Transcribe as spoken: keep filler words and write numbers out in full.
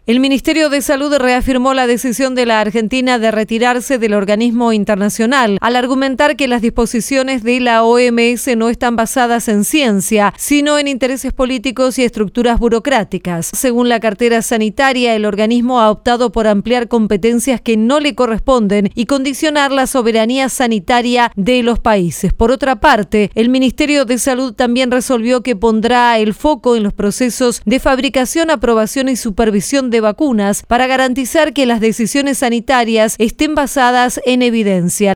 El Ministerio de Salud reafirmó la decisión de la Argentina de retirarse del organismo internacional, al argumentar que las disposiciones de la O M S no están basadas en ciencia, sino en intereses políticos y estructuras burocráticas. Según la cartera sanitaria, el organismo ha optado por ampliar competencias que no le corresponden y condicionar la soberanía sanitaria de los países. Por otra parte, el Ministerio de Salud también resolvió que pondrá el foco en los procesos de fabricación, aprobación y supervisión de vacunas para garantizar que las decisiones sanitarias estén basadas en evidencia.